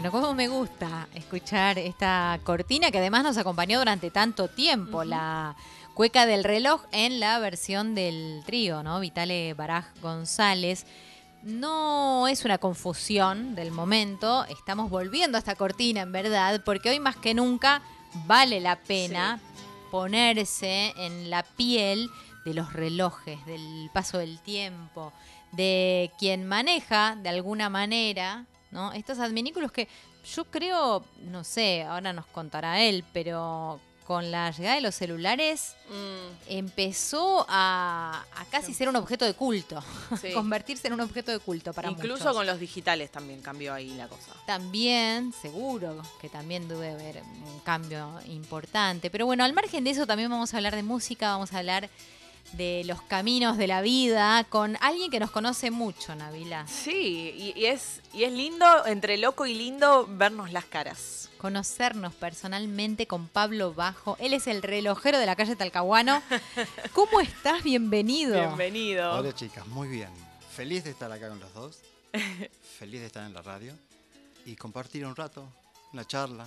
Bueno, cómo me gusta escuchar esta cortina que además nos acompañó durante tanto tiempo, la cueca del reloj en la versión del trío, ¿no? Vitale Baraj González. No es una confusión del momento, estamos volviendo a esta cortina en verdad, porque hoy más que nunca vale la pena ponerse en la piel de los relojes, del paso del tiempo, de quien maneja de alguna manera, ¿no? Estos adminículos que yo creo, no sé, ahora nos contará él, pero con la llegada de los celulares empezó a casi ser un objeto de culto, convertirse en un objeto de culto para muchos. Incluso con los digitales también cambió ahí la cosa. También, seguro que también debe haber un cambio importante. Pero bueno, al margen de eso también vamos a hablar de música, vamos a hablar de los caminos de la vida con alguien que nos conoce mucho, Nabila. Sí, y es lindo, entre loco y lindo, vernos las caras. Conocernos personalmente con Pablo Bajo. Él es el relojero de la calle Talcahuano. ¿Cómo estás? Bienvenido. Bienvenido. Hola chicas, muy bien. Feliz de estar acá con los dos. Feliz de estar en la radio y compartir un rato, una charla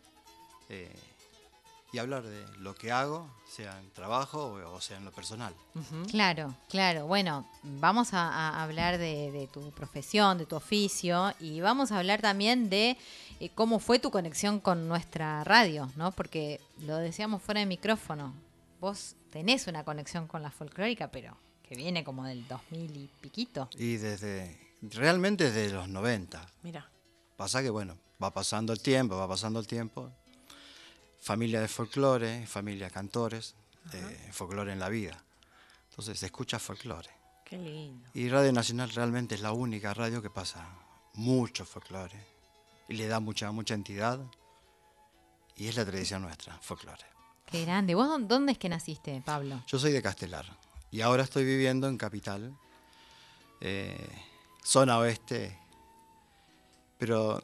y hablar de lo que hago, sea en trabajo o sea en lo personal. Claro, claro. Bueno, vamos a hablar de tu profesión, de tu oficio y vamos a hablar también de cómo fue tu conexión con nuestra radio, ¿no? Porque lo decíamos fuera de micrófono. Vos tenés una conexión con la folclórica, pero que viene como del 2000 y piquito. Y realmente desde los 90. Mira. Pasa que bueno, va pasando el tiempo. Familia de folclore, familia de cantores, folclore en la vida. Entonces se escucha folclore. Qué lindo. Y Radio Nacional realmente es la única radio que pasa mucho folclore y le da mucha entidad y es la tradición nuestra, folclore. Qué grande. ¿Vos dónde es que naciste, Pablo? Yo soy de Castelar y ahora estoy viviendo en Capital, zona oeste, pero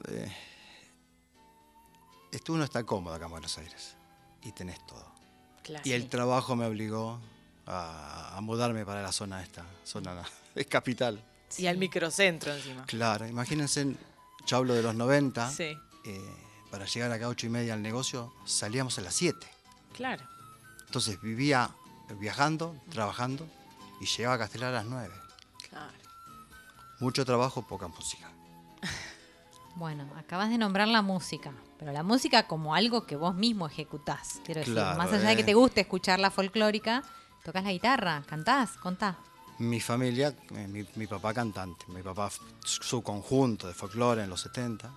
uno está cómodo acá en Buenos Aires y tenés todo. Claro. Y el trabajo me obligó a mudarme para la zona esta, es Capital. Y al microcentro encima. Claro, imagínense, yo hablo de los 90, Sí. para llegar acá a 8:30 al negocio salíamos a las 7. Claro. Entonces vivía viajando, trabajando y llegaba a Castelar a las 9. Claro. Mucho trabajo, poca música. Bueno, acabas de nombrar la música, pero la música como algo que vos mismo ejecutás. Quiero decir, Claro, más allá de que te guste escuchar la folclórica, tocas la guitarra, cantás, contá. Mi familia, mi papá cantante, mi papá su conjunto de folclore en los 70,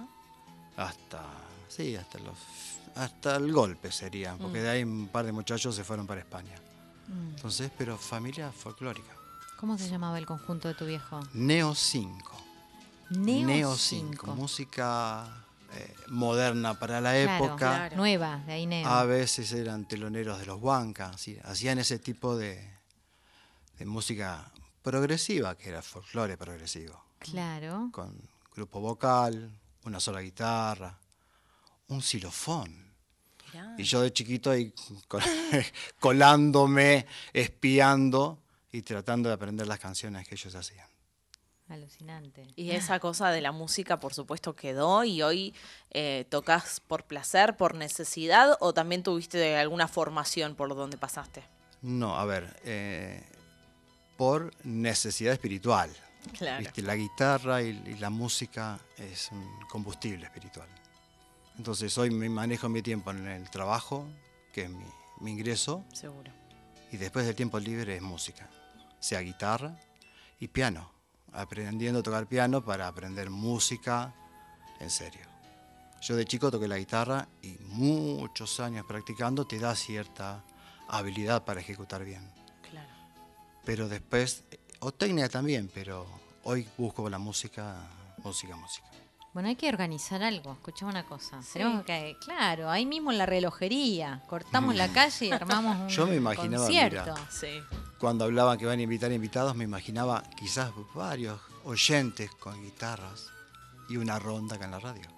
hasta el golpe sería, porque de ahí un par de muchachos se fueron para España. Entonces, pero familia folclórica. ¿Cómo se llamaba el conjunto de tu viejo? Neo 5. Neo 5, música moderna para la época. Claro. Nueva, de ahí Neo. A veces eran teloneros de los Huancas, ¿sí? Hacían ese tipo de música progresiva, que era folclore progresivo. Claro. Con grupo vocal, una sola guitarra, un xilofón. Mirá. Y yo de chiquito ahí colándome, espiando y tratando de aprender las canciones que ellos hacían. Alucinante. Y esa cosa de la música, por supuesto, quedó y hoy tocas por placer, por necesidad o también tuviste alguna formación por donde pasaste. No, a ver, por necesidad espiritual. Claro. ¿Viste? La guitarra y la música es un combustible espiritual. Entonces hoy me manejo mi tiempo en el trabajo, que es mi ingreso, Seguro. y después del tiempo libre es música, sea guitarra y piano. Aprendiendo a tocar piano para aprender música en serio. Yo de chico toqué la guitarra y muchos años practicando te da cierta habilidad para ejecutar bien. Claro. Pero después, o técnica también, pero hoy busco la música. Bueno, hay que organizar algo. Escuchame una cosa. Sí. Tenemos que, claro, ahí mismo en la relojería, cortamos la calle y armamos un Yo me imaginaba, concierto. mira, Sí. cuando hablaban que van a invitar invitados, me imaginaba quizás varios oyentes con guitarras y una ronda acá en la radio.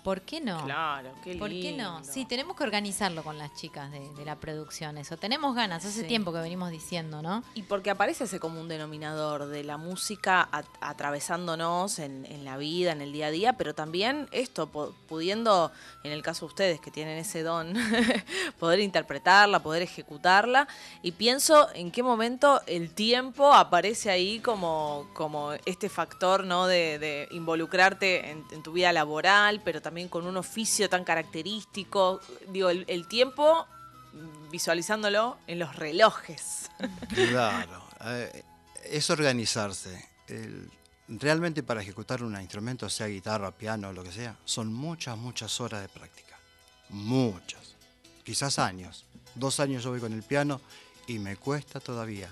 ¿Por qué no? Claro, qué lindo. ¿Por qué no? Sí, tenemos que organizarlo con las chicas de la producción, eso. Tenemos ganas, hace Sí. tiempo que venimos diciendo, ¿no? Y porque aparece ese común denominador de la música atravesándonos en la vida, en el día a día, pero también esto, pudiendo, en el caso de ustedes que tienen ese don, poder interpretarla, poder ejecutarla. Y pienso en qué momento el tiempo aparece ahí como este factor, ¿no? de involucrarte en tu vida laboral, pero también con un oficio tan característico. Digo, el tiempo visualizándolo en los relojes. Claro, es organizarse. Realmente para ejecutar un instrumento, sea guitarra, piano, lo que sea, son muchas horas de práctica. Muchas. Quizás años. 2 años yo voy con el piano y me cuesta todavía.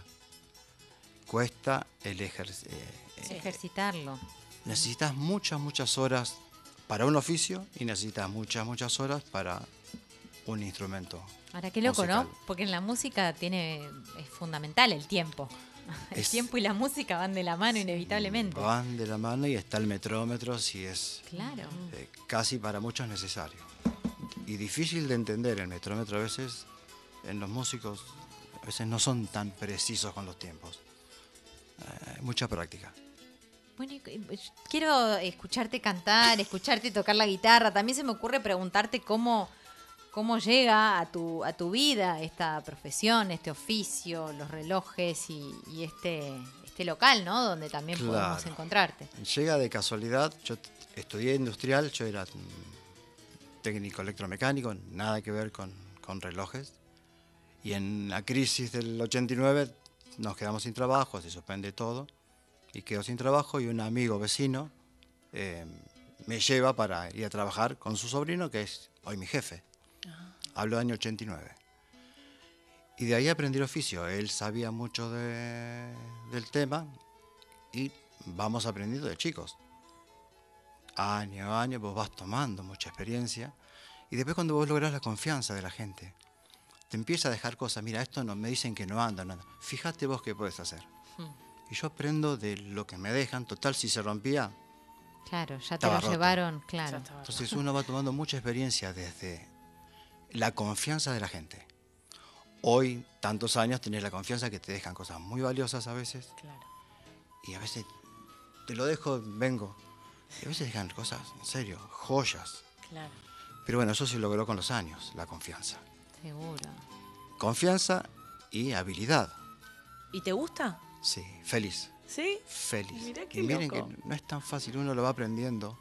Cuesta el Ejercitarlo. Necesitas muchas horas para un oficio y necesitas muchas horas para un instrumento. Ahora, qué loco, musical. ¿no? Porque en la música es fundamental el tiempo. El tiempo y la música van de la mano inevitablemente. Van de la mano y está el metrómetro, si es Claro. casi para muchos necesario. Y difícil de entender el metrómetro a veces, en los músicos, a veces no son tan precisos con los tiempos. Mucha práctica. Bueno, quiero escucharte cantar, escucharte tocar la guitarra. También se me ocurre preguntarte cómo llega a tu vida esta profesión, este oficio, los relojes y este local, ¿no? Donde también podemos Claro. encontrarte. Llega de casualidad, yo estudié industrial, yo era técnico electromecánico, nada que ver con relojes. Y en la crisis del 89 nos quedamos sin trabajo, se suspende todo, y quedo sin trabajo y un amigo vecino me lleva para ir a trabajar con su sobrino, que es hoy mi jefe. Hablo del año 89. Y de ahí aprendí el oficio. Él sabía mucho del tema y vamos aprendiendo de chicos. Año a año vos vas tomando mucha experiencia y después cuando vos lográs la confianza de la gente, te empieza a dejar cosas. Mira, esto no me dicen que no anda, no. Fíjate vos qué puedes hacer. Y yo aprendo de lo que me dejan. Total, si se rompía, Claro, ya te estaba lo roto. llevaron, claro. Entonces uno va tomando mucha experiencia desde la confianza de la gente. Hoy, tantos años, tenés la confianza que te dejan cosas muy valiosas a veces. Claro. Y a veces te lo dejo, vengo. Y a veces dejan cosas, en serio, joyas. Claro. Pero bueno, eso se logró con los años, la confianza. Seguro. Confianza y habilidad. ¿Y te gusta? Sí, feliz. ¿Sí? Feliz. Mirá qué Y miren loco. que no es tan fácil, uno lo va aprendiendo.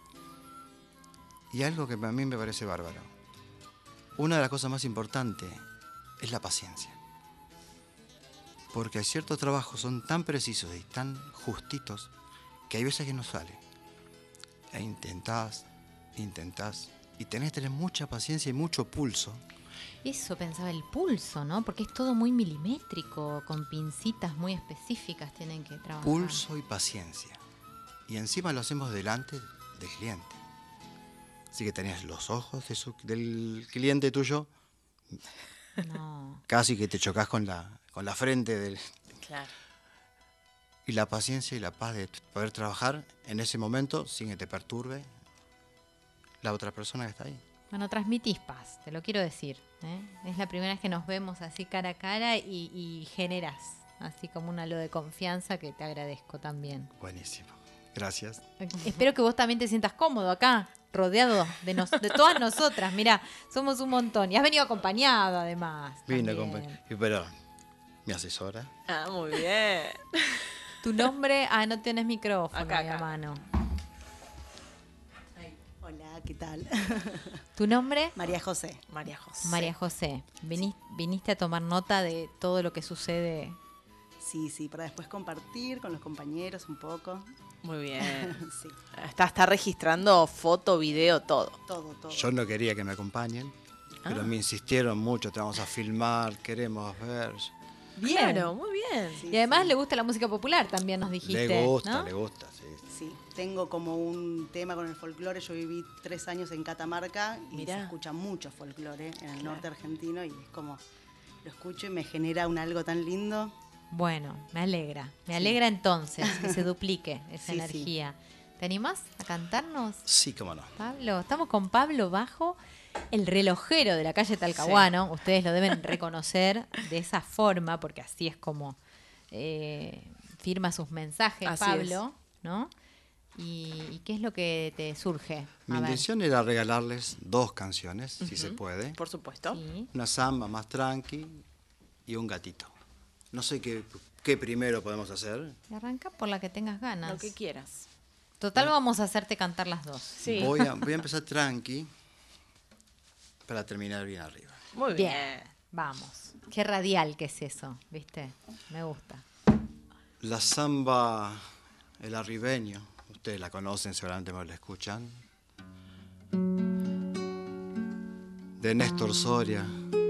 Y algo que a mí me parece bárbaro. Una de las cosas más importantes es la paciencia. Porque ciertos trabajos son tan precisos y tan justitos que hay veces que no sale. E intentás, y tenés que tener mucha paciencia y mucho pulso. Eso pensaba, el pulso, ¿no? Porque es todo muy milimétrico, con pincitas muy específicas tienen que trabajar. Pulso y paciencia. Y encima lo hacemos delante del cliente. Así que tenés los ojos del cliente tuyo, No. casi que te chocas con la frente del... Claro. Y la paciencia y la paz de poder trabajar en ese momento sin que te perturbe la otra persona que está ahí. Bueno, transmitís paz, te lo quiero decir, ¿eh? Es la primera vez que nos vemos así cara a cara y generás así como un halo de confianza que te agradezco también. Buenísimo. Gracias. Espero que vos también te sientas cómodo acá, rodeado de todas nosotras. Mirá, somos un montón. Y has venido acompañado además. Vino también. pero mi asesora. Ah, muy bien. Tu nombre, no tienes micrófono Acá, ahí a acá. mano. Hola, ¿qué tal? ¿Tu nombre? María José. María José. María José. Viniste a tomar nota de todo lo que sucede. Sí, para después compartir con los compañeros un poco. Muy bien. Sí, Está registrando foto, video, todo. todo. Yo no quería que me acompañen, pero me insistieron mucho. Te vamos a filmar, queremos ver. Bien. Claro, muy bien. Sí, Y además sí. le gusta la música popular, también nos dijiste. Le gusta, ¿no? le gusta, sí. Sí, tengo como un tema con el folclore. Yo viví 3 años en Catamarca y Mirá. se escucha mucho folclore en el Claro. norte argentino y es como lo escucho y me genera algo tan lindo. Bueno, me alegra. Me alegra entonces que se duplique esa Sí, sí. energía. ¿Te animás a cantarnos, Sí, cómo no. Pablo? Estamos con Pablo Bajo, el relojero de la calle Talcahuano. Ustedes lo deben reconocer de esa forma, porque así es como firma sus mensajes, Así Pablo, ¿no? ¿Y qué es lo que te surge? Mi A ver. intención era regalarles 2 canciones, si se puede. Por supuesto. Sí. Una samba más tranqui y un gatito. No sé qué primero podemos hacer. Y arranca por la que tengas ganas. Lo que quieras. Total, vamos a hacerte cantar las dos. Sí. Voy a empezar tranqui para terminar bien arriba. Muy bien. Vamos. Qué radial que es eso, ¿viste? Me gusta. La samba, el arribeño, ustedes la conocen, seguramente me la escuchan. De Néstor Soria.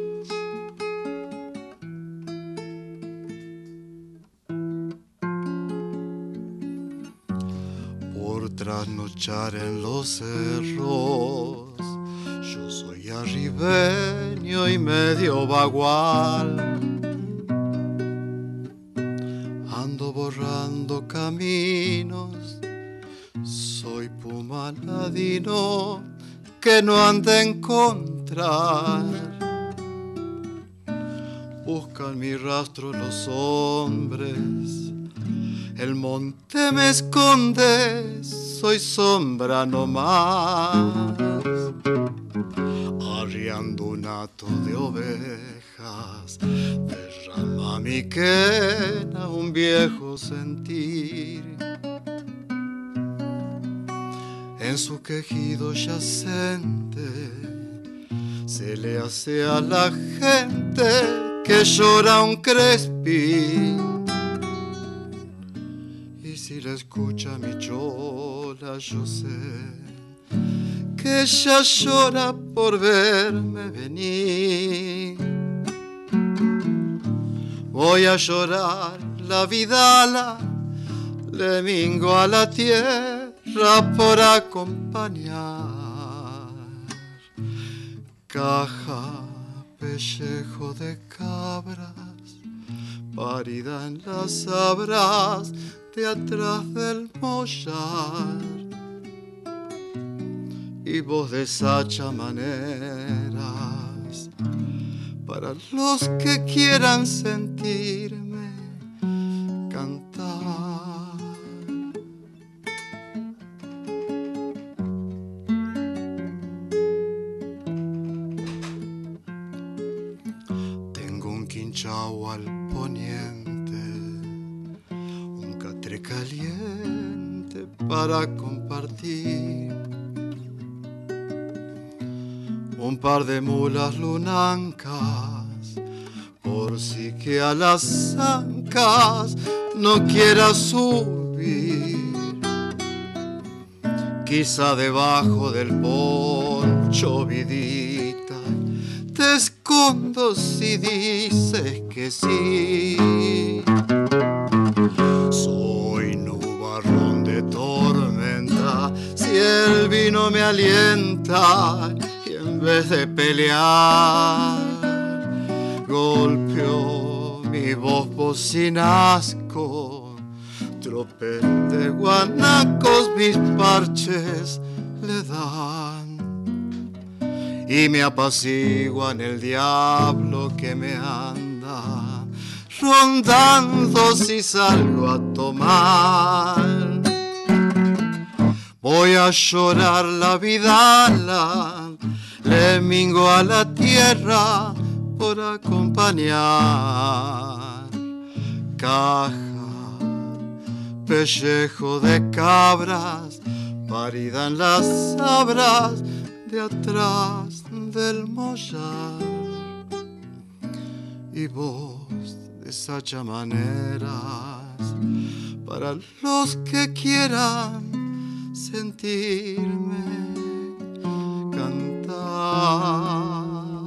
Por trasnochar en los cerros, yo soy arribeño y medio bagual. Ando borrando caminos, soy puma ladino que no anda a encontrar. Buscan mi rastro los hombres, el monte me esconde, soy sombra nomás. Arriando un hato de ovejas, derrama mi quena un viejo sentir. En su quejido yacente se le hace a la gente que llora un crespín. Y si la escucha mi chola, yo sé que ella llora por verme venir. Voy a llorar la vidala, le mingo a la tierra por acompañar. Caja, pellejo de cabras, parida en las sabras de atrás del mollar. Y voz de sacha maneras para los que quieran sentirme cantar. Tengo un quinchao al poniente, un catre caliente para compartir, un par de mulas lunancas, por si que a las ancas no quiera subir. Quizá debajo del poncho, vidita, te escondo si dices que sí. Soy nubarrón de tormenta, si el vino me alienta, en vez de pelear, golpeó mi voz bocinasco, tropel de guanacos mis parches le dan, y me apaciguan el diablo que me anda rondando si salgo a tomar. Voy a llorar la vidala, le mingo a la tierra por acompañar. Caja, pellejo de cabras, parida en las sabras de atrás del mollar. Y voz de sacha maneras para los que quieran sentirme cantar.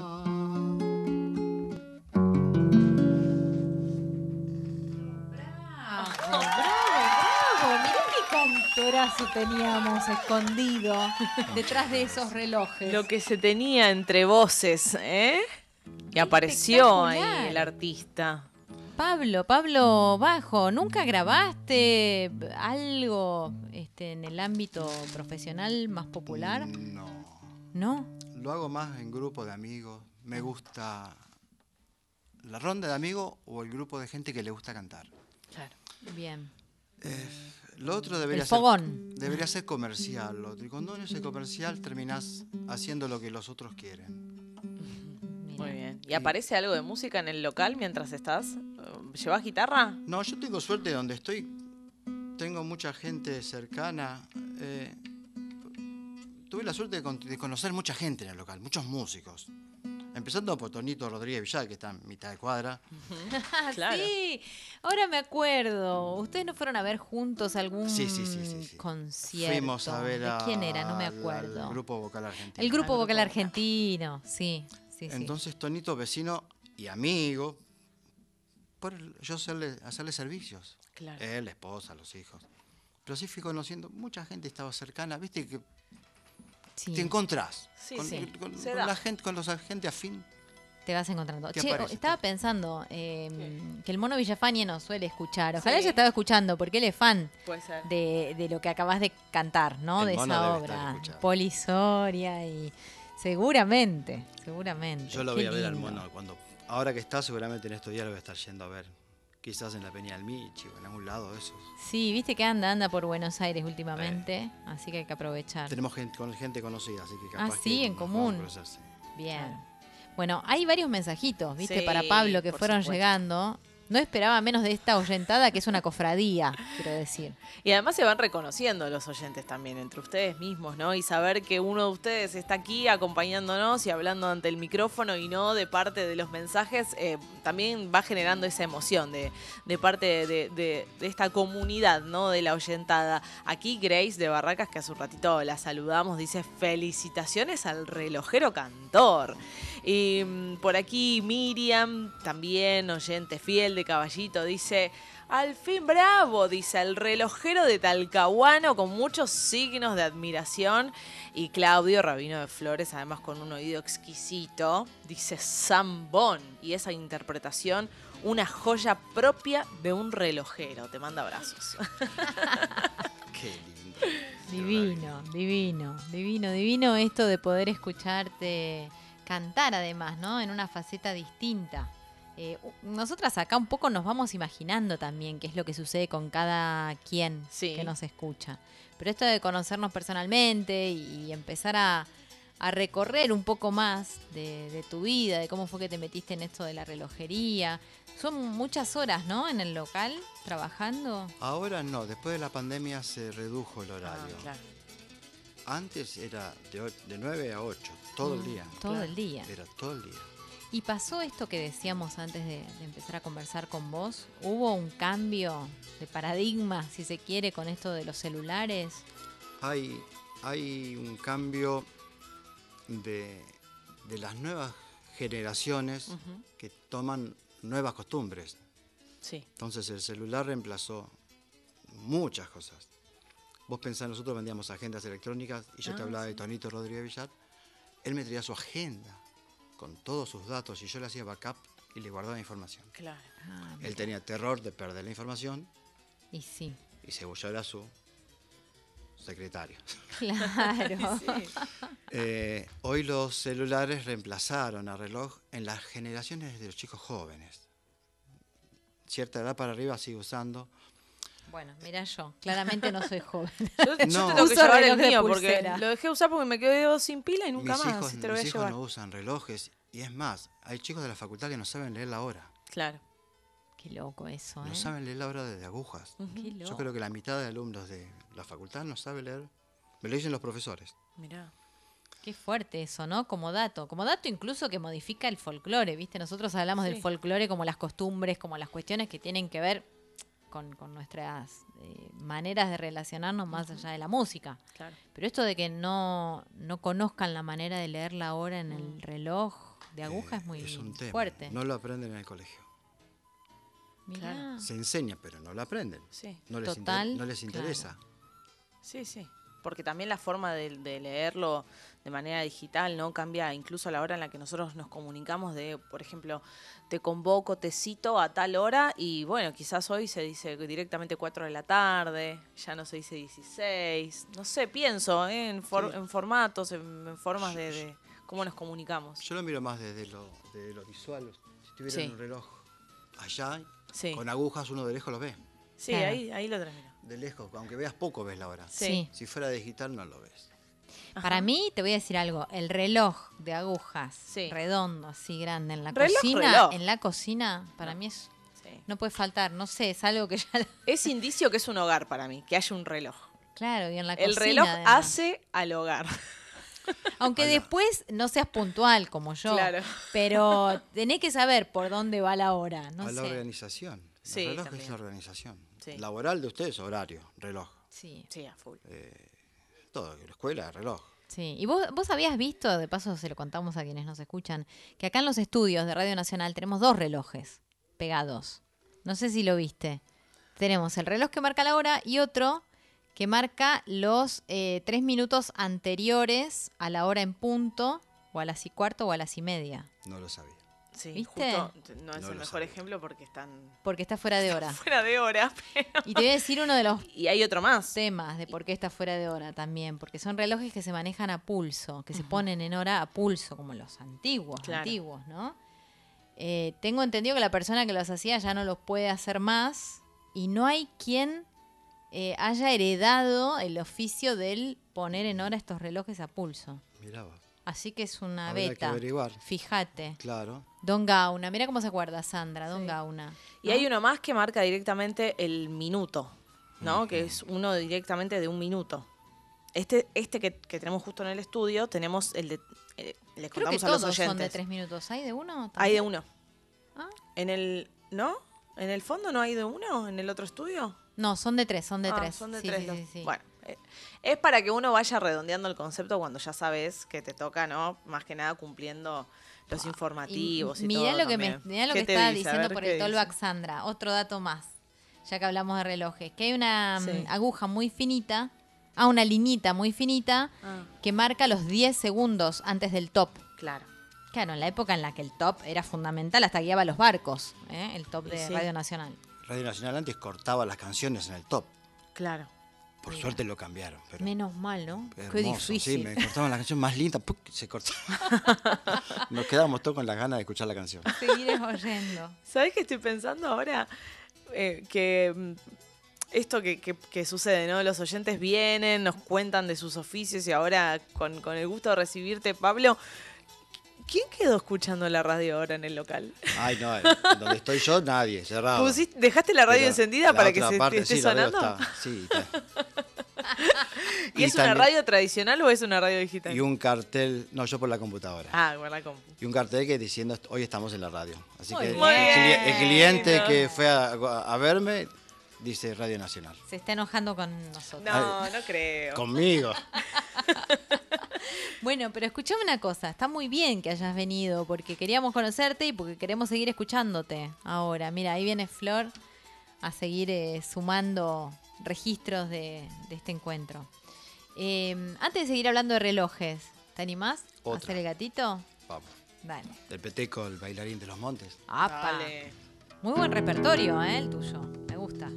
Bravo. Mirá qué cantorazo teníamos escondido detrás de esos relojes. Lo que se tenía entre voces, ¿eh? Y apareció ahí Espectacular. el artista. Pablo Bajo, ¿nunca grabaste algo en el ámbito profesional más popular? No. ¿No? Lo hago más en grupo de amigos. Me gusta la ronda de amigos o el grupo de gente que le gusta cantar. Claro. Bien. Lo otro El fogón. debería ser comercial. Lo otro. Y cuando uno es comercial terminás haciendo lo que los otros quieren. Muy bien. ¿Y aparece algo de música en el local mientras estás? ¿Llevas guitarra? No, yo tengo suerte donde estoy. Tengo mucha gente cercana. Tuve la suerte de conocer mucha gente en el local, muchos músicos. Empezando por Tonito Rodríguez Villar, que está en mitad de cuadra. Claro. Sí, ahora me acuerdo. ¿Ustedes no fueron a ver juntos algún Sí. concierto? Fuimos a ver ¿De quién era? No me acuerdo. al Grupo Vocal Argentino. El Grupo Vocal Argentino, sí. Entonces Tonito, vecino y amigo, yo hacerle servicios. Claro. Él, la esposa, los hijos. Pero sí fui conociendo, mucha gente estaba cercana, viste que Sí. te encontrás Sí, con, sí. con Se da. la gente, con los gente afín. Te vas encontrando. ¿Qué Che, aparece? estaba pensando que el Mono Villafañe nos suele escuchar. Ojalá Sí. haya estado escuchando, porque él es fan Puede ser. de lo que acabas de cantar, ¿no? El De Mono esa debe estar obra. escuchando. Polisoria y seguramente. Yo lo Qué voy a ver al lindo. Mono ahora que está, seguramente en estos días lo voy a estar yendo a ver. Quizás en la Peña del Michi o en algún lado de esos. Sí, viste que anda por Buenos Aires últimamente, así que hay que aprovechar. Tenemos gente conocida, así que capaz sí, que en nos común. podamos cruzar, sí. Bien. Bueno, hay varios mensajitos, viste, Sí, para Pablo que por fueron supuesto. llegando. No esperaba menos de esta oyentada, que es una cofradía, quiero decir. Y además se van reconociendo los oyentes también entre ustedes mismos, ¿no? Y saber que uno de ustedes está aquí acompañándonos y hablando ante el micrófono y no de parte de los mensajes, también va generando esa emoción de parte de esta comunidad, ¿no? De la oyentada. Aquí Grace de Barracas, que hace un ratito la saludamos, dice felicitaciones al relojero cantor. Y por aquí Miriam, también oyente fiel de Caballito, dice... Al fin bravo, dice el relojero de Talcahuano con muchos signos de admiración. Y Claudio, rabino de Flores, además con un oído exquisito, dice zambón. Y esa interpretación, una joya propia de un relojero. Te manda abrazos. Qué lindo. Divino esto de poder escucharte cantar además, ¿no? En una faceta distinta. Nosotras acá un poco nos vamos imaginando también qué es lo que sucede con cada quien Sí. que nos escucha. Pero esto de conocernos personalmente y empezar a recorrer un poco más de tu vida, de cómo fue que te metiste en esto de la relojería. Son muchas horas, ¿no? En el local, trabajando. Ahora no, después de la pandemia se redujo el horario. Claro. Antes era de 9 a 8, todo el día. Todo el día. Era todo el día. Y pasó esto que decíamos antes de empezar a conversar con vos. ¿Hubo un cambio de paradigma, si se quiere, con esto de los celulares? Hay un cambio de las nuevas generaciones que toman nuevas costumbres. Sí. Entonces el celular reemplazó muchas cosas. Vos pensás, nosotros vendíamos agendas electrónicas y yo te hablaba de Tonito Rodríguez Villar. Él me traía su agenda con todos sus datos y yo le hacía backup y le guardaba información. Claro. Él tenía terror de perder la información Y sí, y Cebolla era su secretario. claro. Hoy los celulares reemplazaron al reloj en las generaciones de los chicos jóvenes. Cierta edad para arriba sigue usando. Bueno, mira yo, claramente no soy joven. Yo No. te tengo que Uso llevar el reloj de mío porque pulsera. lo dejé usar porque me quedé sin pila y nunca más. Así te lo voy a Mis hijos llevar. no usan relojes y es más, hay chicos de la facultad que no saben leer la hora. Claro. Qué loco eso, ¿eh? No saben leer la hora de agujas. Qué loco. Yo creo que la mitad de alumnos de la facultad no sabe leer. Me lo dicen los profesores. Mirá. Qué fuerte eso, ¿no? Como dato incluso que modifica el folclore, ¿viste? Nosotros hablamos Sí. del folclore como las costumbres, como las cuestiones que tienen que ver con nuestras maneras de relacionarnos más allá de la música. Claro. Pero esto de que no conozcan la manera de leer la hora en el reloj de aguja es muy un tema. fuerte. No lo aprenden en el colegio. Mirá. Se enseña, pero no lo aprenden. Sí. No les, Total, no les interesa. Sí, sí. porque también la forma de leerlo de manera digital, ¿no? Cambia incluso a la hora en la que nosotros nos comunicamos de, por ejemplo, te convoco, te cito a tal hora y bueno, quizás hoy se dice directamente 4 de la tarde, ya no se dice 16, no sé, pienso en formatos, en formas de cómo nos comunicamos. Yo lo miro más desde lo visual. Si tuviera Sí. un reloj allá, Sí. con agujas uno de lejos lo ve. Sí, Claro. ahí lo transmiro. De lejos, aunque veas poco ves la hora. Sí. Si fuera digital no lo ves. Para mí, te voy a decir algo, el reloj de agujas Sí. redondo, así grande, en la Reloj, cocina, reloj. en la cocina, para mí es, Sí. no puede faltar, no sé, es algo que ya, Es indicio que es un hogar para mí, que haya un reloj. claro, y en la El cocina. reloj además. hace al hogar. Aunque Hola. después no seas puntual como yo, Claro. pero tenés que saber por dónde va la hora, no a la sé. organización. Sí, El reloj también. es la organización. Sí. Laboral de ustedes, horario, reloj. Sí, Sí, a full. Todo, la escuela, reloj. sí. Y vos habías visto, de paso se lo contamos a quienes nos escuchan, que acá en los estudios de Radio Nacional tenemos 2 relojes pegados. No sé si lo viste. Tenemos el reloj que marca la hora y otro que marca los 3 minutos anteriores a la hora en punto, o a las y cuarto o a las y media. No lo sabía. Sí, ¿Viste? justo no es No el lo mejor sabía. ejemplo porque están Porque está fuera de hora. fuera de hora. Pero... Y te voy a decir uno de los Y hay otro más. temas de por qué está fuera de hora también, porque son relojes que se manejan a pulso, que se ponen en hora a pulso, como los antiguos, Claro. ¿no? Tengo entendido que la persona que los hacía ya no los puede hacer más y no hay quien haya heredado el oficio del poner en hora estos relojes a pulso. Mirá vos. Así que es una Habrá que beta. averiguar. Fíjate. Claro. Don Gauna, mira cómo se acuerda Sandra, Don Sí. Gauna. Y hay uno más que marca directamente el minuto, ¿no? Que es uno directamente de un minuto. Este que tenemos justo en el estudio, tenemos el de... les Creo que contamos a los todos oyentes. son de 3 minutos. ¿Hay de uno? Hay de también? uno. Ah. En el... ¿No? ¿En el fondo no hay de uno? ¿En el otro estudio? No, son de 3, son de 3. Son de Sí, tres. sí, los- sí, sí. Bueno, es para que uno vaya redondeando el concepto cuando ya sabes que te toca, ¿no? Más que nada cumpliendo los informativos y mirá todo lo que también. mirá lo ¿Qué que te estaba dice? A diciendo ver, por ¿qué el Tollback dice? Sandra. Otro dato más, ya que hablamos de relojes, que hay una Sí. aguja muy finita, una liñita muy finita Ah, que marca los 10 segundos antes del top. claro. Claro, en la época en la que el top era fundamental, hasta guiaba los barcos, el top Y de sí. Radio Nacional. Radio Nacional antes cortaba las canciones en el top. Claro. Por Mira. suerte lo cambiaron. Pero Menos mal, ¿no? hermoso, Qué difícil. Sí, me cortaban la canción más linda. ¡puc! Se cortaba. Nos quedábamos todos con las ganas de escuchar la canción. Seguir oyendo. ¿Sabes qué estoy pensando ahora? Que esto que sucede, ¿no? Los oyentes vienen, nos cuentan de sus oficios y ahora con el gusto de recibirte, Pablo, ¿quién quedó escuchando la radio ahora en el local? Ay, no, donde estoy yo, nadie, cerrado. ¿Dejaste la radio Pero encendida la para que otra se parte, esté sí, la radio sonando? está, sí, está. ¿Y es una también- radio tradicional o es una radio digital? Y un cartel, no, yo por la computadora. Ah, con la compu. Y un cartel que diciendo, hoy estamos en la radio. Así Muy que bien. el cliente Muy que fue a verme dice Radio Nacional. Se está enojando con nosotros. No, no creo. Conmigo. Bueno, pero escuchame una cosa, está muy bien que hayas venido porque queríamos conocerte y porque queremos seguir escuchándote ahora. Mira, ahí viene Flor a seguir sumando registros de este encuentro. Antes de seguir hablando de relojes, ¿te animás a Otra. hacer el gatito? Vamos. Dale. Del Peteco, el bailarín de los montes. ¡Apa! Dale. Muy buen repertorio, el tuyo. Me gusta.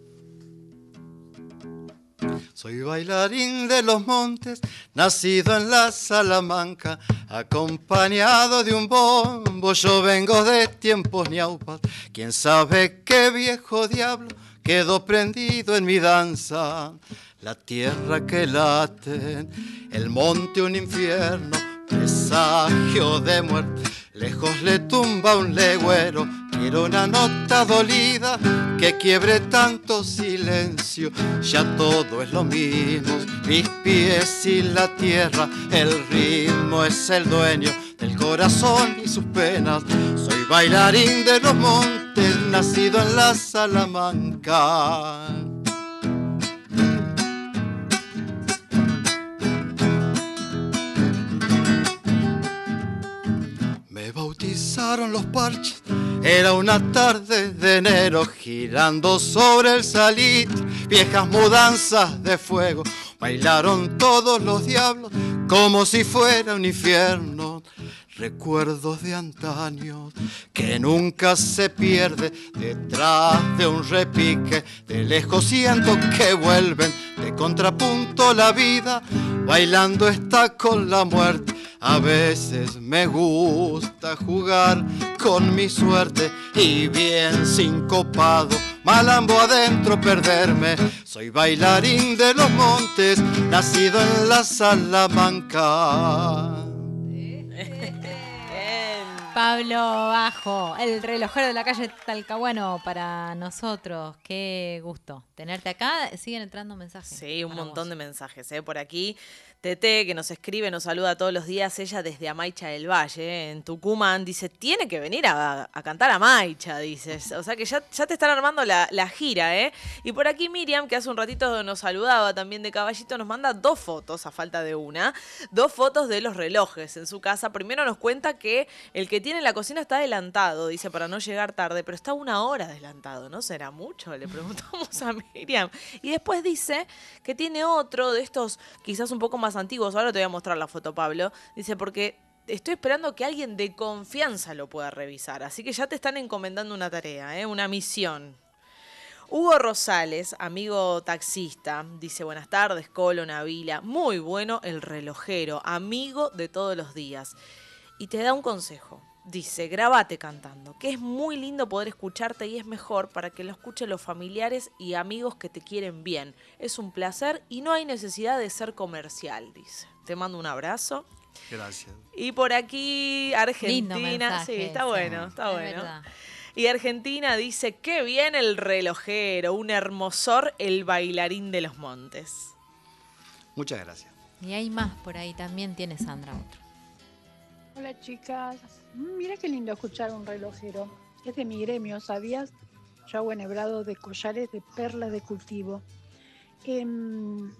Soy bailarín de los montes, nacido en la Salamanca, acompañado de un bombo. Yo vengo de tiempos ñaupas, quién sabe qué viejo diablo quedó prendido en mi danza. La tierra que late, el monte un infierno, presagio de muerte. Lejos le tumba un legüero, quiero una nota dolida que quiebre tanto silencio. Ya todo es lo mismo, mis pies y la tierra, el ritmo es el dueño del corazón y sus penas. Soy bailarín de los montes, nacido en la Salamanca. Me bautizaron los parches, era una tarde de enero, girando sobre el salitre, viejas mudanzas de fuego, bailaron todos los diablos como si fuera un infierno. Recuerdos de antaño que nunca se pierde detrás de un repique. De lejos siento que vuelven de contrapunto la vida, bailando está con la muerte. A veces me gusta jugar con mi suerte y bien sincopado, malambo adentro perderme. Soy bailarín de los montes, nacido en la Salamanca. Pablo Bajo, el relojero de la calle Talcahuano para nosotros. Qué gusto tenerte acá. Siguen entrando mensajes. Sí, un montón de mensajes por aquí. Tete, que nos escribe, nos saluda todos los días, ella desde Amaicha del Valle, en Tucumán, dice, tiene que venir a cantar Amaicha, dices. O sea que ya te están armando la gira, ¿eh? Y por aquí Miriam, que hace un ratito nos saludaba también de Caballito, nos manda 2 fotos, a falta de una, 2 fotos de los relojes en su casa. Primero nos cuenta que el que tiene en la cocina está adelantado, dice, para no llegar tarde, pero está 1 hora adelantado, ¿no será mucho? Le preguntamos a Miriam. Y después dice que tiene otro de estos, quizás un poco más antiguos. Ahora te voy a mostrar la foto, Pablo. Dice, porque estoy esperando que alguien de confianza lo pueda revisar. Así que ya te están encomendando una tarea, una misión. Hugo Rosales, amigo taxista, dice, buenas tardes, Colo, Navila. Muy bueno el relojero, amigo de todos los días. Y te da un consejo. Dice, grabate cantando, que es muy lindo poder escucharte y es mejor para que lo escuchen los familiares y amigos que te quieren bien. Es un placer y no hay necesidad de ser comercial, dice. Te mando un abrazo. Gracias. Y por aquí Argentina, mensaje, sí, está bueno, está es bueno. verdad. Y Argentina dice, qué bien el relojero, un hermosor, el bailarín de los montes. Muchas gracias. Y hay más por ahí, también tiene Sandra otro. Hola chicas, mira qué lindo escuchar un relojero. Es de mi gremio, ¿sabías? Yo hago enhebrado de collares de perlas de cultivo. En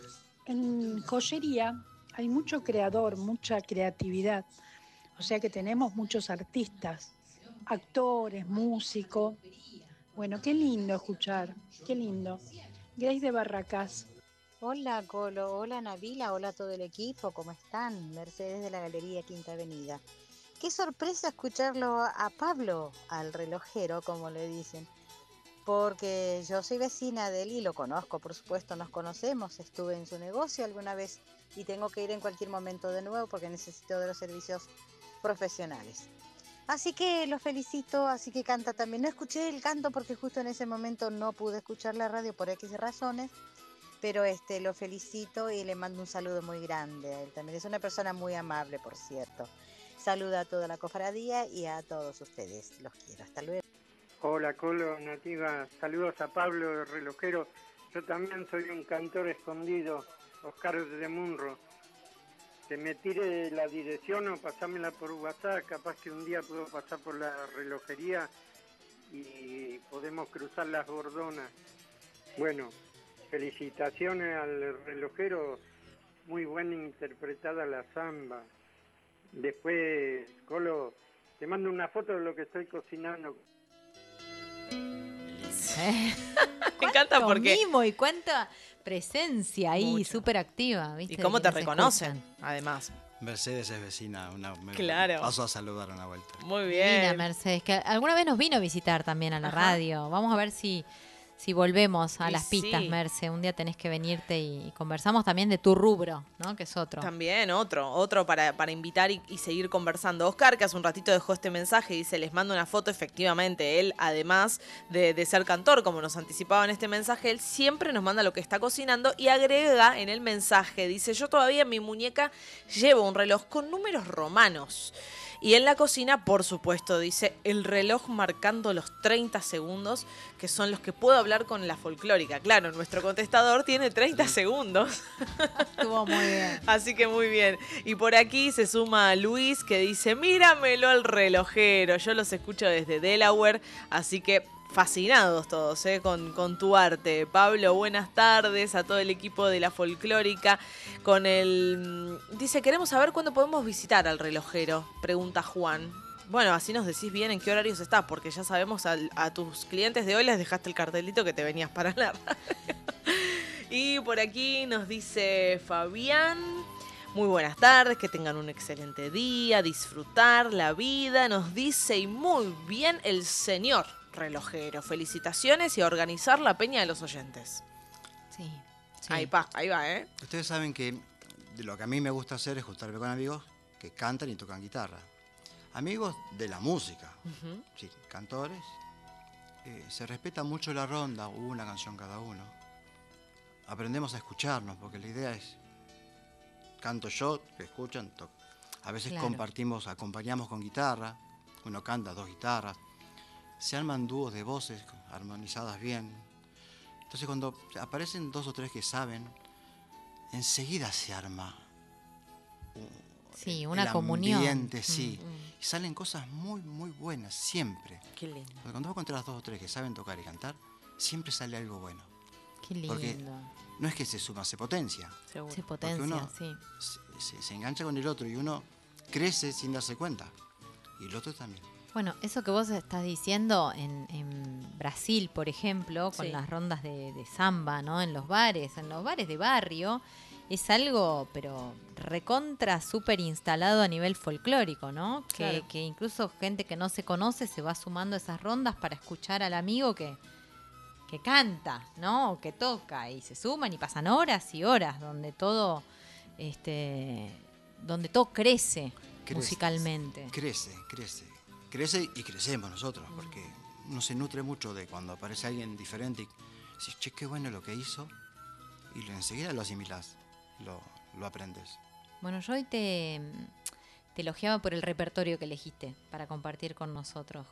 joyería hay mucho creador, mucha creatividad. O sea que tenemos muchos artistas, actores, músicos. Bueno, qué lindo escuchar, qué lindo. Grace de Barracás. Hola Colo, hola Navila, hola a todo el equipo, ¿cómo están? Mercedes de la Galería Quinta Avenida. Qué sorpresa escucharlo a Pablo, al relojero, como le dicen, porque yo soy vecina de él y lo conozco, por supuesto, nos conocemos, estuve en su negocio alguna vez y tengo que ir en cualquier momento de nuevo porque necesito de los servicios profesionales. Así que lo felicito, así que canta también. No escuché el canto porque justo en ese momento no pude escuchar la radio por X razones, pero lo felicito y le mando un saludo muy grande a él también. Es una persona muy amable, por cierto. Saluda a toda la cofradía y a todos ustedes. Los quiero. Hasta luego. Hola, Colo, Nativa. Saludos a Pablo, el relojero. Yo también soy un cantor escondido, Oscar de Munro. Que me tire la dirección o pasámela por WhatsApp. Capaz que un día puedo pasar por la relojería y podemos cruzar las Bordonas. Bueno, felicitaciones al relojero, muy buena interpretada la samba. Después, Colo, te mando una foto de lo que estoy cocinando. Me encanta porque... mimo y cuánta presencia ahí, Mucho. súper activa, ¿viste? Y cómo Que te nos reconocen, escuchan. además. Mercedes es vecina, Claro. paso a saludar una vuelta. Muy Divina bien. Mercedes, que alguna vez nos vino a visitar también a la Ajá. radio. Vamos a ver si volvemos a Y las pistas, sí. Merce. Un día tenés que venirte y conversamos también de tu rubro, ¿no? Que es otro. También otro para invitar y seguir conversando. Oscar, que hace un ratito dejó este mensaje, dice, les mando una foto. Efectivamente, él, además de ser cantor, como nos anticipaba en este mensaje, él siempre nos manda lo que está cocinando y agrega en el mensaje, dice, yo todavía en mi muñeca llevo un reloj con números romanos. Y en la cocina, por supuesto, dice, el reloj marcando los 30 segundos, que son los que puedo hablar con la folclórica. Claro, nuestro contestador tiene 30 segundos. Estuvo muy bien. Así que muy bien. Y por aquí se suma Luis, que dice, míramelo al relojero. Yo los escucho desde Delaware, así que fascinados todos con tu arte. Pablo, buenas tardes a todo el equipo de la folclórica. Dice, queremos saber cuándo podemos visitar al relojero, pregunta Juan. Bueno, así nos decís bien en qué horarios estás, porque ya sabemos a tus clientes de hoy les dejaste el cartelito que te venías para la radio. Y por aquí nos dice Fabián, muy buenas tardes, que tengan un excelente día, disfrutar la vida, nos dice, y muy bien el señor relojero. Felicitaciones y a organizar la peña de los oyentes. Sí. Ahí va, ¿eh? Ustedes saben que de lo que a mí me gusta hacer es juntarme con amigos que cantan y tocan guitarra. Amigos de la música, sí, cantores. Se respeta mucho la ronda, una canción cada uno. Aprendemos a escucharnos, porque la idea es, canto yo, que escuchan, toco. A veces compartimos, acompañamos con guitarra, uno canta 2 guitarras, se arman dúos de voces armonizadas bien. Entonces cuando aparecen 2 o 3 que saben, enseguida se arma una el comunión. Ambiente, sí. Y salen cosas muy, muy buenas, siempre. Qué lindo. Porque cuando vos encontrás 2 o 3 que saben tocar y cantar, siempre sale algo bueno. Qué lindo. Porque no es que se suma, se potencia. Seguro. Se potencia, porque uno sí. se engancha con el otro y uno crece sin darse cuenta. Y el otro también. Bueno, eso que vos estás diciendo en Brasil, por ejemplo, con las rondas de samba, ¿no? En los bares de barrio, es algo, pero recontra súper instalado a nivel folclórico, ¿no? Claro. Que incluso gente que no se conoce se va sumando a esas rondas para escuchar al amigo que canta, ¿no? O que toca, y se suman y pasan horas y horas donde todo crece musicalmente. Crece y crecemos nosotros, porque uno se nutre mucho de cuando aparece alguien diferente y dices, che, qué bueno lo que hizo, y enseguida lo asimilás, lo aprendes. Bueno, yo hoy te elogiaba por el repertorio que elegiste para compartir con nosotros.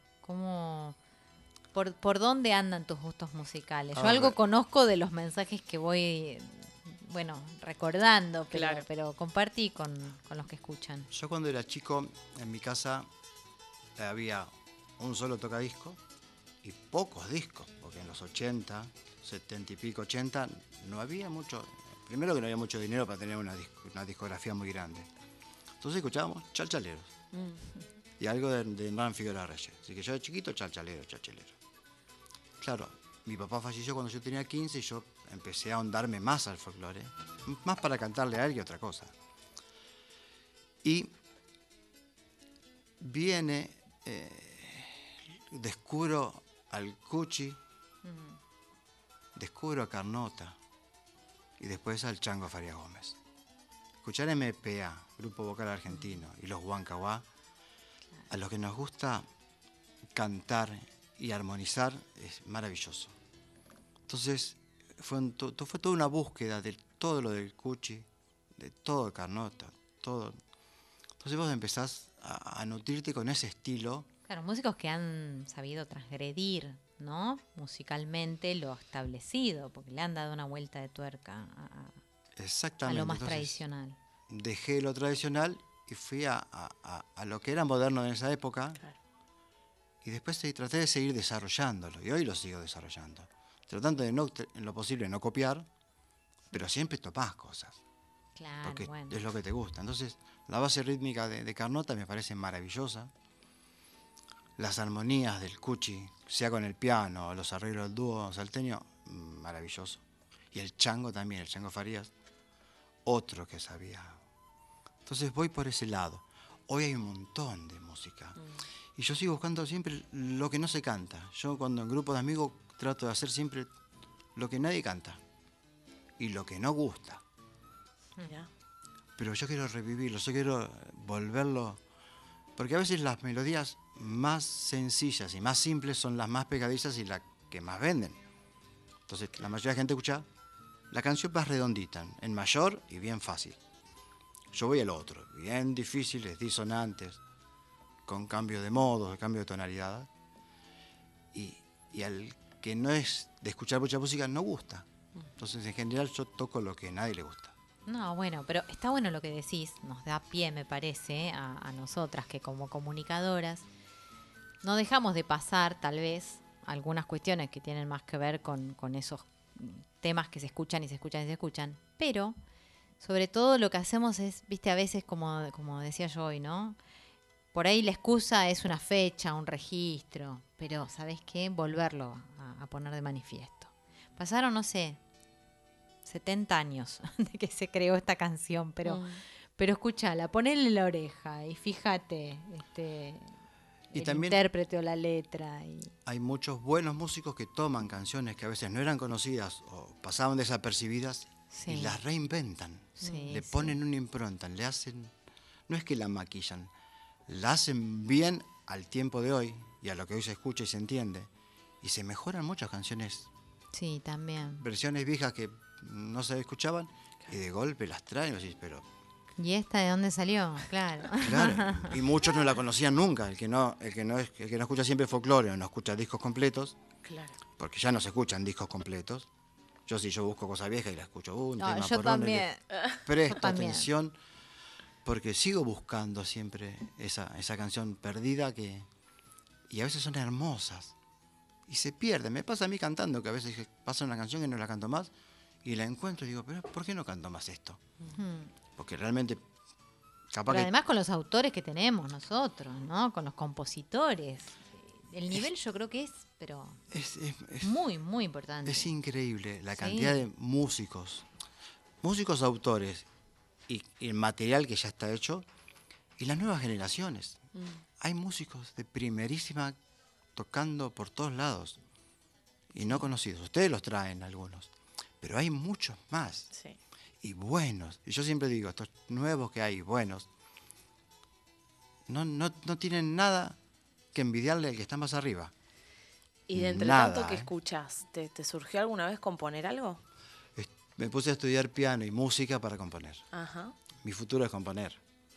¿Por dónde andan tus gustos musicales? Yo algo conozco de los mensajes que voy, recordando, pero compartí con los que escuchan. Yo cuando era chico, en mi casa había un solo tocadisco y pocos discos, porque en los 80, 70 y pico, 80, no había mucho. Primero que no había mucho dinero para tener una discografía muy grande. Entonces escuchábamos chalchaleros. Y algo de Hernán Figueroa Reyes. Así que yo de chiquito, chalchalero. Claro, mi papá falleció cuando yo tenía 15 y yo empecé a ahondarme más al folclore. Más para cantarle a él que otra cosa. Y descubro al Cuchi, descubro a Carnota y después al Chango Farías Gómez. Escuchar MPA, Grupo Vocal Argentino, y los Huancahuá, a los que nos gusta cantar y armonizar, es maravilloso. Entonces fue toda una búsqueda de todo lo del Cuchi, de todo Carnota, todo. Entonces vos empezás a nutrirte con ese estilo. Claro, músicos que han sabido transgredir, ¿no? Musicalmente lo establecido, porque le han dado una vuelta de tuerca a lo más tradicional. Dejé lo tradicional y fui a lo que era moderno en esa época. Claro. Y después traté de seguir desarrollándolo, y hoy lo sigo desarrollando. Tratando de en lo posible no copiar, pero siempre tomás cosas. Claro, porque es lo que te gusta. Entonces, la base rítmica de Carnota me parece maravillosa. Las armonías del Cuchi, sea con el piano, los arreglos del dúo salteño, maravilloso. Y el Chango también, el Chango Farías, otro que sabía. Entonces voy por ese lado. Hoy hay un montón de música. Y yo sigo buscando siempre lo que no se canta. Yo cuando en grupo de amigos trato de hacer siempre lo que nadie canta. Y lo que no gusta. Pero yo quiero revivirlo, yo quiero volverlo. Porque a veces las melodías más sencillas y más simples son las más pegadizas y las que más venden. Entonces la mayoría de la gente escucha la canción más redondita, en mayor y bien fácil. Yo voy al otro, bien difíciles, disonantes, con cambio de modos, cambio de tonalidad. Y al que no es de escuchar mucha música, no gusta. Entonces, en general, yo toco lo que a nadie le gusta. No, bueno, pero está bueno lo que decís. Nos da pie, me parece, a nosotras que como comunicadoras no dejamos de pasar, tal vez, algunas cuestiones que tienen más que ver con esos temas que se escuchan y se escuchan y se escuchan. Pero, sobre todo, lo que hacemos es, viste, a veces, como decía yo hoy, ¿no? Por ahí la excusa es una fecha, un registro, pero ¿sabés qué? Volverlo a poner de manifiesto. Pasaron, no sé, 70 años de que se creó esta canción, Mm. pero escúchala, ponele la oreja y fíjate Y el también intérprete o la letra. hay muchos buenos músicos que toman canciones que a veces no eran conocidas o pasaban desapercibidas Sí. y las reinventan. Sí, Le sí. ponen una impronta, le hacen, no es que la maquillan, la hacen bien al tiempo de hoy y a lo que hoy se escucha y se entiende. Y se mejoran muchas canciones, Sí, también. versiones viejas que no se escuchaban y de golpe las traen y decís, pero ¿Y esta de dónde salió? Claro. claro. Y muchos no la conocían nunca, el que no escucha siempre folclore o no escucha discos completos, Claro. porque ya no se escuchan discos completos. Yo busco cosas viejas y la escucho un No, tema yo por uno y también. le presto Yo también. atención porque sigo buscando siempre esa canción perdida y a veces son hermosas y se pierden. Me pasa a mí cantando que a veces pasa una canción y no la canto más y la encuentro y digo, pero ¿por qué no canto más esto? Porque realmente capaz Pero que además con los autores que tenemos nosotros, ¿no? Con los compositores. El nivel yo creo que es, pero es muy, muy importante. Es increíble la Sí. cantidad de músicos autores y el material que ya está hecho y las nuevas generaciones. Hay músicos de primerísima tocando por todos lados y no conocidos. Ustedes los traen algunos, pero hay muchos más Sí. y buenos. Y yo siempre digo, estos nuevos que hay, buenos, no tienen nada que envidiarle al que está más arriba. Y de entre Nada, tanto que ¿eh? escuchas, ¿te surgió alguna vez componer algo? Me puse a estudiar piano y música para componer. Ajá. Mi futuro es componer.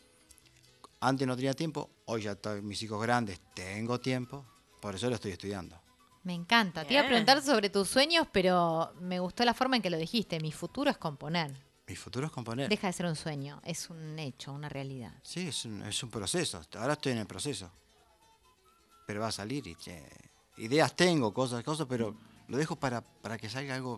Antes no tenía tiempo, hoy ya estoy, mis hijos grandes, tengo tiempo, por eso lo estoy estudiando. Me encanta. Te iba a Bien. preguntar sobre tus sueños, pero me gustó la forma en que lo dijiste. Mi futuro es componer. Mi futuro es componer. Deja de ser un sueño, es un hecho, una realidad. Sí, es un proceso. Ahora estoy en el proceso. Pero va a salir y ideas tengo, cosas, pero lo dejo para que salga algo.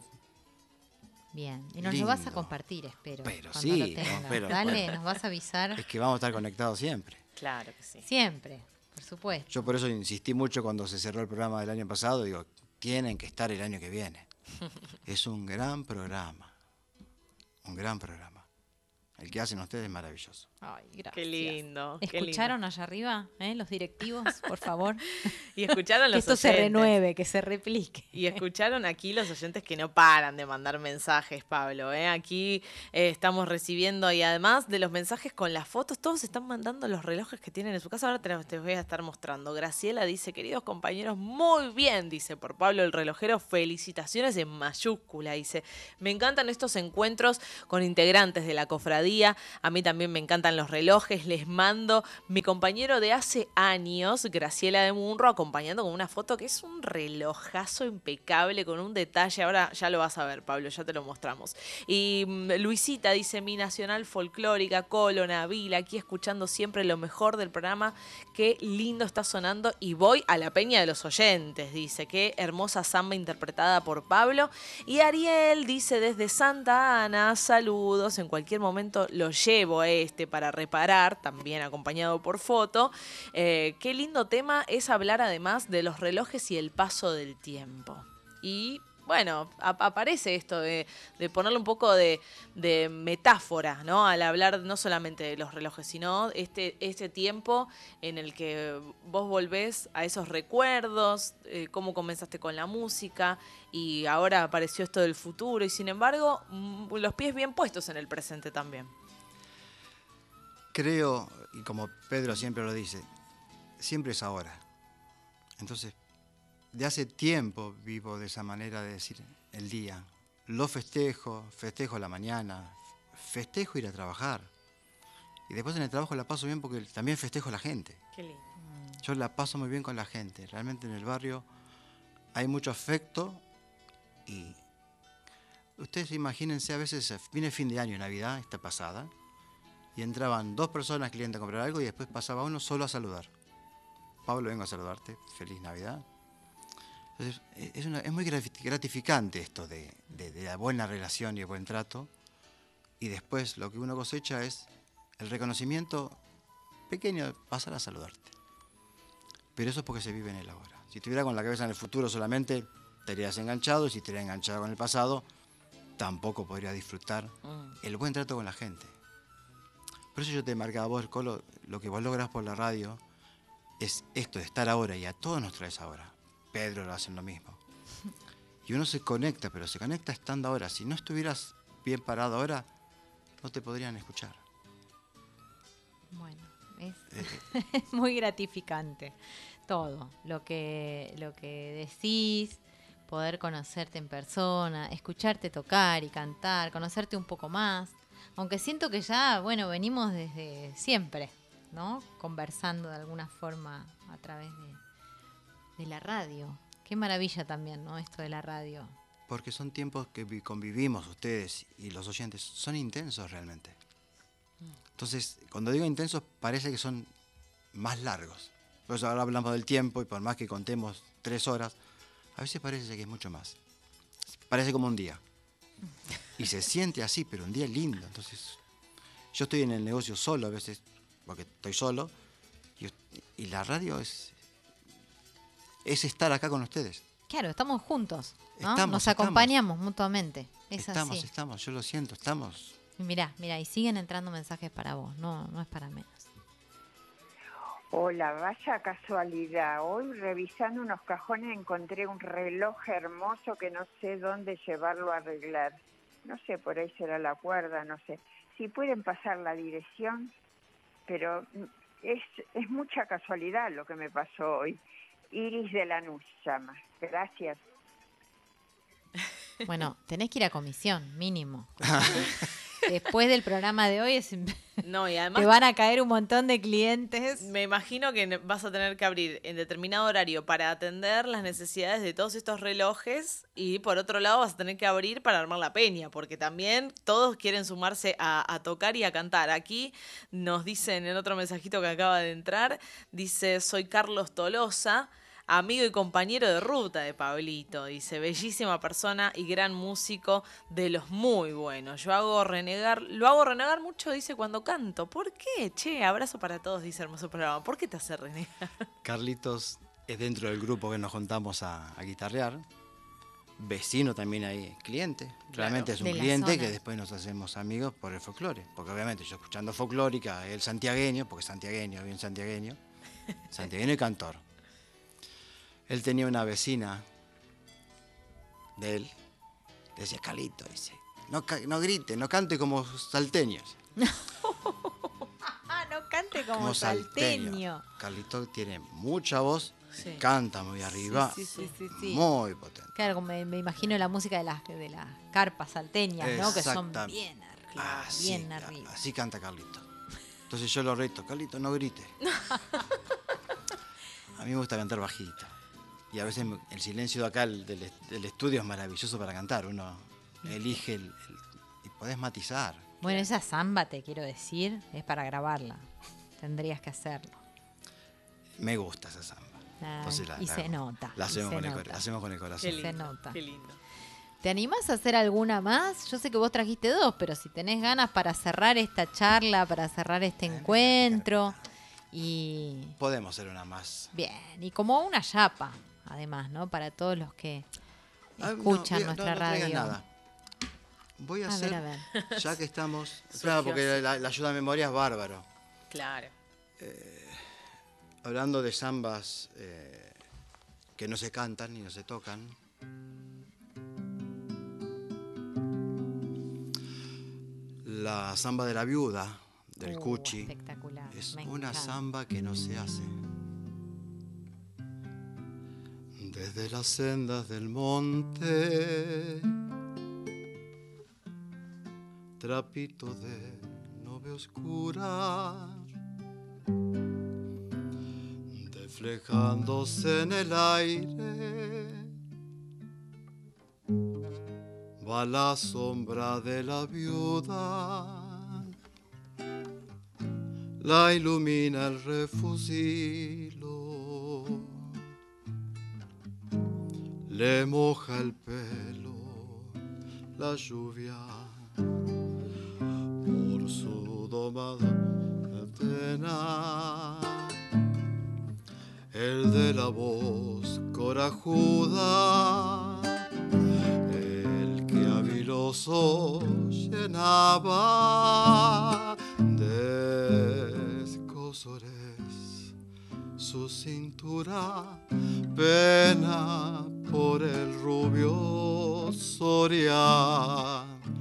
Bien. Y nos lo vas a Lindo. compartir, espero. Pero cuando sí, lo tengas. no, pero Dale, bueno. nos vas a avisar. Es que vamos a estar conectados siempre. Claro que sí. Siempre, por supuesto. Yo por eso insistí mucho cuando se cerró el programa del año pasado. Digo, tienen que estar el año que viene. Es un gran programa. Un gran programa. El que hacen ustedes es maravilloso. Ay, gracias. Qué lindo. qué ¿Escucharon allá arriba, los directivos, por favor? lindo. Y escucharon Que los esto se oyentes. renueve, que se replique. Y escucharon aquí los oyentes que no paran de mandar mensajes, Pablo. Aquí estamos recibiendo, y además de los mensajes con las fotos, todos están mandando los relojes que tienen en su casa. Ahora te voy a estar mostrando. Graciela dice, queridos compañeros, muy bien, dice por Pablo el relojero, felicitaciones en mayúscula. Dice, me encantan estos encuentros con integrantes de la cofradía. A mí también me encantan los relojes. Les mando mi compañero de hace años, Graciela de Munro, acompañando con una foto que es un relojazo impecable, con un detalle. Ahora ya lo vas a ver, Pablo, ya te lo mostramos. Y Luisita dice, mi nacional folclórica, Colo, Navila, aquí escuchando siempre lo mejor del programa. Qué lindo está sonando. Y voy a la peña de los oyentes, dice. Qué hermosa samba interpretada por Pablo. Y Ariel dice, desde Santa Ana, saludos. En cualquier momento lo llevo para reparar, también acompañado por foto. Qué lindo tema es hablar además de los relojes y el paso del tiempo. Y bueno, aparece esto de ponerle un poco de metáfora, ¿no? Al hablar no solamente de los relojes, sino este tiempo en el que vos volvés a esos recuerdos, cómo comenzaste con la música y ahora apareció esto del futuro y sin embargo los pies bien puestos en el presente también. Creo, y como Pedro siempre lo dice, siempre es ahora. Entonces, de hace tiempo vivo de esa manera de decir el día. Lo festejo la mañana, festejo ir a trabajar. Y después en el trabajo la paso bien porque también festejo a la gente. Qué lindo. Yo la paso muy bien con la gente. Realmente en el barrio hay mucho afecto y ustedes imagínense, a veces viene fin de año, Navidad, esta pasada, y entraban 2 personas clientes a comprar algo y después pasaba uno solo a saludar. Pablo, vengo a saludarte, feliz Navidad. Entonces, es muy gratificante esto de la buena relación y el buen trato. Y después lo que uno cosecha es el reconocimiento pequeño, pasar a saludarte. Pero eso es porque se vive en el ahora. Si estuviera con la cabeza en el futuro solamente, estarías enganchado. Y si estarías enganchado con el pasado, tampoco podría disfrutar el buen trato con la gente. Por eso yo te marcaba a vos, Colo, lo que vos lográs por la radio es esto de estar ahora, y a todos nos traes ahora. Pedro lo hacen lo mismo. Y uno se conecta, pero se conecta estando ahora. Si no estuvieras bien parado ahora, no te podrían escuchar. Bueno, es muy gratificante todo lo que decís, poder conocerte en persona, escucharte tocar y cantar, conocerte un poco más. Aunque siento que ya, bueno, venimos desde siempre, ¿no? Conversando de alguna forma a través de la radio. Qué maravilla también, ¿no? Esto de la radio. Porque son tiempos que convivimos ustedes y los oyentes, son intensos realmente. Entonces, cuando digo intensos, parece que son más largos. Por eso ahora hablamos del tiempo, y por más que contemos 3 horas, a veces parece que es mucho más. Parece como un día. Y se siente así, pero un día lindo. Entonces, yo estoy en el negocio solo a veces, porque estoy solo, y la radio es estar acá con ustedes. Claro, estamos juntos, ¿no? Estamos, Nos acompañamos mutuamente. Es así. Estamos, yo lo siento, estamos. Y mirá, y siguen entrando mensajes para vos, no es para menos. Hola, vaya casualidad. Hoy revisando unos cajones encontré un reloj hermoso que no sé dónde llevarlo a arreglar. No sé, por ahí será la cuerda, no sé. Si pueden pasar la dirección, pero es mucha casualidad lo que me pasó hoy. Iris de Lanús llama. Gracias. Bueno, tenés que ir a comisión, mínimo. Después del programa de hoy No, y además te van a caer un montón de clientes. me imagino que vas a tener que abrir en determinado horario para atender las necesidades de todos estos relojes, y por otro lado vas a tener que abrir para armar la peña, porque también todos quieren sumarse a tocar y a cantar. Aquí nos dicen en otro mensajito que acaba de entrar, dice: soy Carlos Tolosa, amigo y compañero de ruta de Pablito. Dice: bellísima persona y gran músico, de los muy buenos. Lo hago renegar mucho, dice, cuando canto. ¿Por qué? Che, abrazo para todos, dice hermoso programa. ¿Por qué te hace renegar? Carlitos es dentro del grupo que nos juntamos a guitarrear. Vecino también ahí, cliente. Realmente es un cliente que después nos hacemos amigos por el folclore. Porque obviamente yo escuchando folclórica, el santiagueño, porque santiagueño, bien santiagueño y cantor. Él tenía una vecina de él, le decía: Carlito, dice, no grite, no cante como salteños. No cante como salteño. Carlito tiene mucha voz, Sí. canta muy arriba, Sí. muy potente. Claro, como me imagino la música de las carpas salteñas, ¿no? Que son bien arriba, bien arriba. Así canta Carlito. Entonces yo lo reto: Carlito, no grite. A mí me gusta cantar bajito. Y a veces el silencio de acá del estudio es maravilloso para cantar. Uno elige y podés matizar. Bueno, esa samba, te quiero decir, es para grabarla. Tendrías que hacerlo. Me gusta esa samba. Entonces Se nota. La hacemos con el corazón. Qué lindo, Se nota. qué lindo. ¿Te animás a hacer alguna más? Yo sé que vos trajiste 2, pero si tenés ganas para cerrar esta charla, para cerrar este encuentro. Y Podemos hacer una más. bien, y como una chapa, además, ¿no? Para todos los que escuchan nuestra no radio. traigas nada. Voy a hacer, ver. ya que estamos... Claro, porque la ayuda a memoria es bárbaro. Claro. Hablando de zambas que no se cantan ni no se tocan. La zamba de la viuda, del Cuchi, Espectacular. es me una encanta. zamba que no se hace. Desde las sendas del monte, trapito de nube oscura, reflejándose en el aire, va la sombra de la viuda, la ilumina el refusilo, le moja el pelo la lluvia por su domada antena. El de la voz corajuda, el que aviló gozo llenaba de escozores su cintura, pena por el rubio Soria,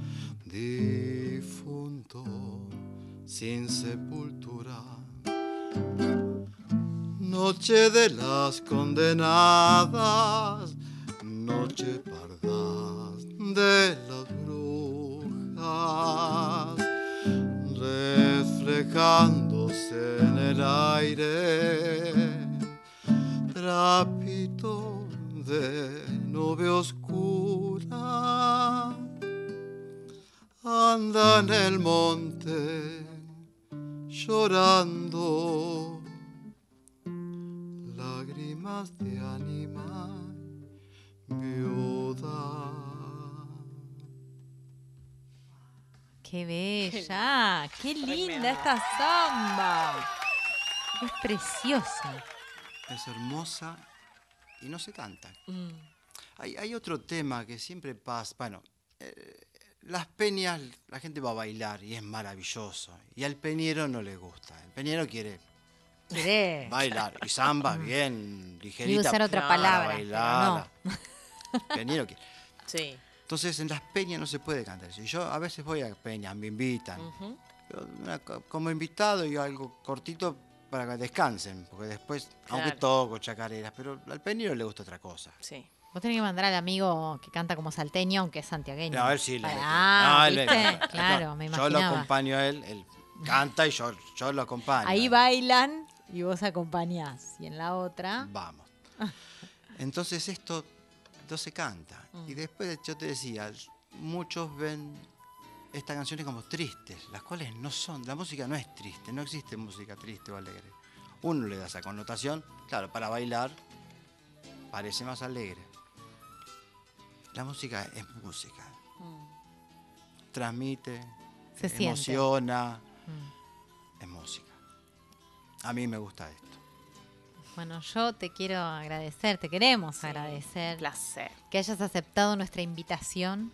difunto sin sepultura. Noche de las condenadas, noche pardas de las brujas, reflejándose en el aire, trapito de nube oscura, anda en el monte llorando lágrimas de ánima viuda. ¡Qué bella! ¡Qué linda esta samba! Es preciosa. Es hermosa y no se canta. Hay otro tema que siempre pasa. Bueno, las peñas, la gente va a bailar y es maravilloso. Y al peñero no le gusta. El peñero quiere bailar. Y samba bien ligerita. Y usar otra para palabra, bailar. pero El peñero quiere. Sí. Entonces en las peñas no se puede cantar eso. Y yo a veces voy a peñas, me invitan. Pero como invitado y algo cortito para que descansen. Porque después, aunque toco chacareras, pero al peñero le gusta otra cosa. Sí. Vos tenés que mandar al amigo que canta como salteño, aunque es santiagueño. No, a él sí le ¿viste? Claro, me imaginaba. Yo lo acompaño a él canta y yo lo acompaño. Ahí bailan y vos acompañás. Y en la otra... Vamos. Entonces esto se canta. Y después yo te decía, muchos ven estas canciones como tristes, las cuales no son. La música no es triste, no existe música triste o alegre. Uno le da esa connotación, claro, para bailar parece más alegre. La música es música. Transmite, se emociona, es música. A mí me gusta esto. Bueno, yo te quiero agradecer, te queremos agradecer. Placer. Que hayas aceptado nuestra invitación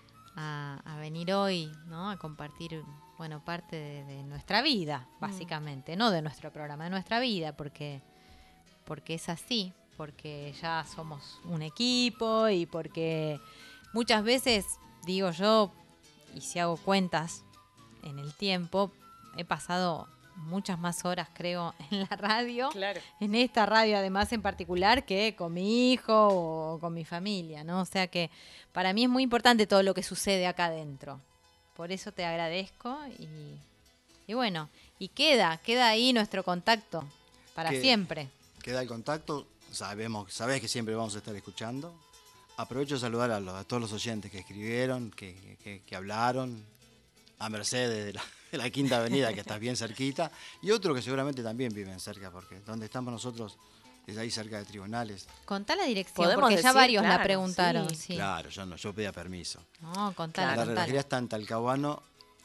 a venir hoy, ¿no? A compartir, bueno, parte de nuestra vida, básicamente. No de nuestro programa, de nuestra vida, porque es así. Porque ya somos un equipo y porque muchas veces, digo yo, y si hago cuentas en el tiempo, he pasado muchas más horas, creo, en la radio, en esta radio además en particular, que con mi hijo o con mi familia, ¿no? O sea que para mí es muy importante todo lo que sucede acá adentro. Por eso te agradezco y bueno, y queda ahí nuestro contacto para siempre. Queda el contacto. Sabés que siempre vamos a estar escuchando. Aprovecho de saludar a todos los oyentes que escribieron, que hablaron, a Mercedes de la Quinta Avenida, que está bien cerquita, y otros que seguramente también viven cerca, porque donde estamos nosotros es ahí cerca de Tribunales. Contá la dirección, porque ya varios la preguntaron. Sí. Claro, yo pedía permiso. No, contala. La relojería está en Talcahuano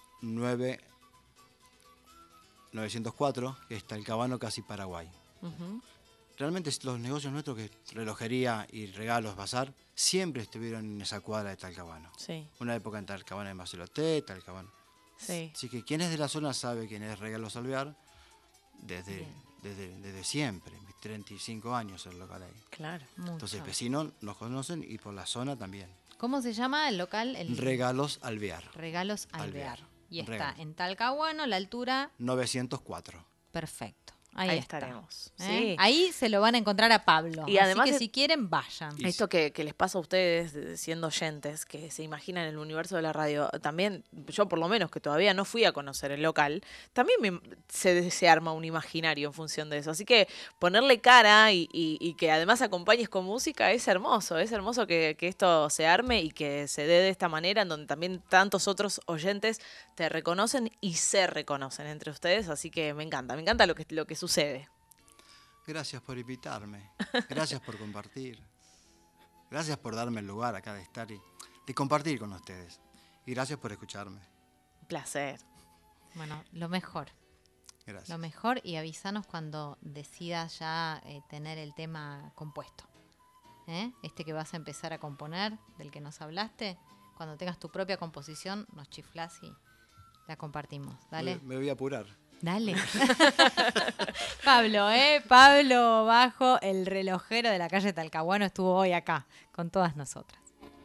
904, que es Talcahuano, casi Paraguay. Realmente los negocios nuestros, que relojería y regalos bazar, siempre estuvieron en esa cuadra de Talcahuano. Sí. Una época en Talcahuano de Maceloté, Talcahuano. Sí. Así que quien es de la zona sabe quién es Regalos Alvear desde siempre, mis 35 años el local ahí. Claro. Entonces vecinos nos conocen y por la zona también. ¿Cómo se llama el local? Regalos Alvear. Regalos Alvear. Y está en Talcahuano, la altura 904. Perfecto. Ahí estaremos. Sí. Ahí se lo van a encontrar a Pablo. Y además así que si quieren, vayan. Esto que les pasa a ustedes siendo oyentes, que se imaginan el universo de la radio, también yo por lo menos que todavía no fui a conocer el local, también se arma un imaginario en función de eso. Así que ponerle cara y que además acompañes con música es hermoso que esto se arme y que se dé de esta manera, en donde también tantos otros oyentes te reconocen y se reconocen entre ustedes. Así que me encanta lo que sucede. Gracias por invitarme, gracias por compartir, gracias por darme el lugar acá de estar y de compartir con ustedes. Y gracias por escucharme. Un placer. Bueno, lo mejor. Gracias. Lo mejor, y avísanos cuando decidas ya tener el tema compuesto. Este que vas a empezar a componer, del que nos hablaste, cuando tengas tu propia composición, nos chiflás y la compartimos. Dale. Me voy a apurar. Dale. Pablo, Pablo Bajo, el relojero de la calle Talcahuano, estuvo hoy acá con todas nosotras.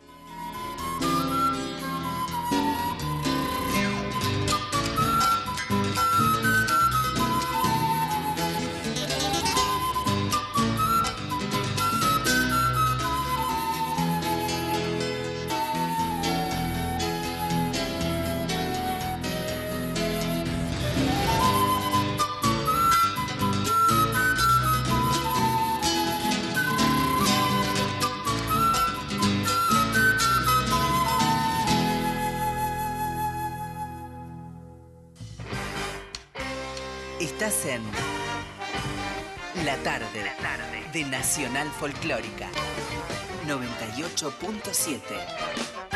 Estás en La Tarde de Nacional Folclórica 98.7.